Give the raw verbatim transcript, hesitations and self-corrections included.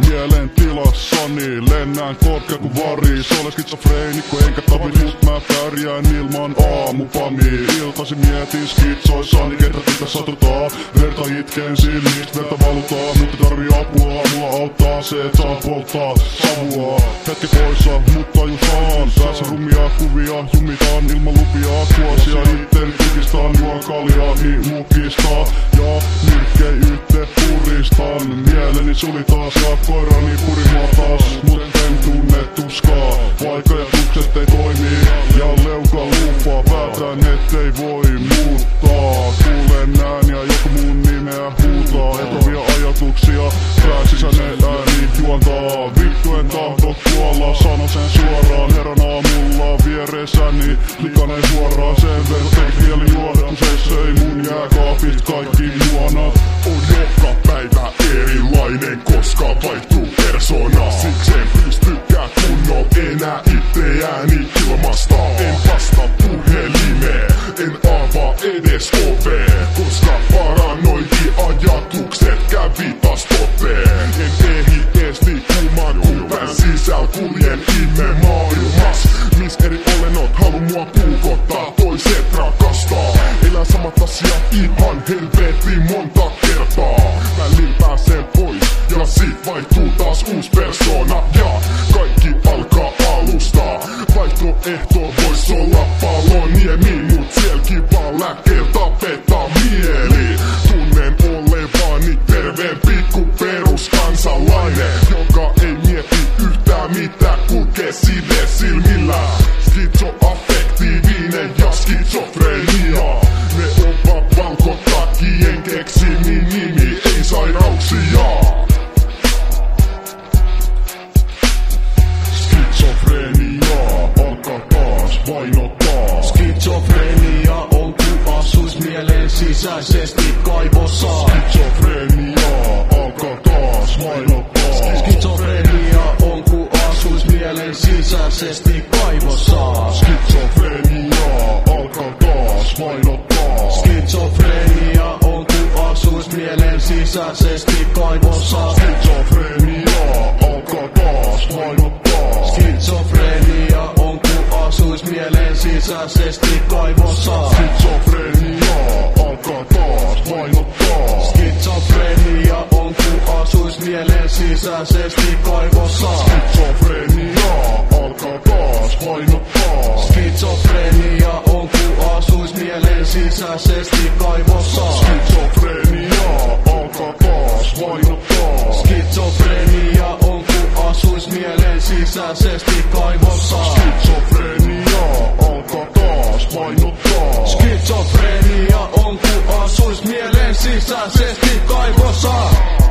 mielentilassani lennään korkea ku varis. Olen skitsofreenikko enkä tavilis, mä pärjään ilman aamupamia. Iltasi mietin skitsoissani, ketä tätä satutaan. Verta itkeen silmistä, verta valutaan, mutta tarvii apua. Mulla auttaa se, et saa polttaa savua. Hetki poissa, mutta tajutaan. Tässä rumia kuvia, jumitaan ilman lupia. Kuosia itteni tukistaan, juon kaljaa, niin mukistaa. Ja nyrkkei yhteen puristan. Mieleni suli taas ja koirani purimaa taas. Mut en tunne tuskaa, vaikka ja tukset ei toimi. Ja leuka lupaa, päätän ettei voi muuttaa. Kuulen ääniä, joku mun nimeä huutaa. Etovia ajatuksia, pää sisäinen ääni juontaa. Vittu en tahdo kuolla, sano sen suoraan. Herran aamulla vieressäni, likanen suoraan. Sen verran teki mieli juoda, kun se söi mun jääkaapit kaikki juonat. On joka päivä erilainen, koska vaihtuu persona. Siksi en pystykään kunnolla enää itseäni ilmasta. En vasta puhelimeen, en avaa edes ovea, koska paranoikin ajatukset kävi taas toteen. En ehdi ees liikkumaan, kun pään sisällä kuljen ihme maailmas. Mis eri olennot halu mua puukottaa, toiset rakastaa. Elää samat asiat ihan helvetin monta kertaa. Välillä pääsen pois ja sit vaihtuu taas uus persona. Ja kaikki alkaa alusta. Vaihtoehto vois olla Paloniemi, mut sielläkin vaan lääkkeellä tapetaan mieli. Tunnen olevani terveen pikku peruskansalainen, joka ei mieti yhtään mitä, kulkee side silmillä. Skitsoaffektiivinen ja skitsofrenia, ne on vaan valkotakien keksimi nimi, ei sairauksia. Skitsofrenia alkaa taas vainottaa. Skitsofrenia on ku asuis mielen sisäisesti kaivossa. Skitsofrenia alkaa taas vainottaa. Skitsofrenia on ku asuis mielen sisäisesti kaivossa. Skitsofrenia alkaa taas vainottaa. Skitsofrenia on ku asuis mielen sisäisesti kaivossa. Skitsofrenia alkaa taas vainottaa. Skitsofrenia on ku asuis mielen sisäisesti kaivossa. Skitsofrenia alkaa taas vainottaa. Skitsofrenia on ku asuis mielen sisäisesti kaivossa. Skitsofrenia alkaa taas vainottaa. Skitsofrenia on ku asuis mielen sisäisesti kaivossa. Skitsofrenia alkaa taas vainottaa. Skitsofrenia on ku asuis mielen sisäisesti kaivossa. Skitsofrenia alkaa taas vainottaa. Skitsofrenia on ku asuis mielen sisäisesti kaivossa.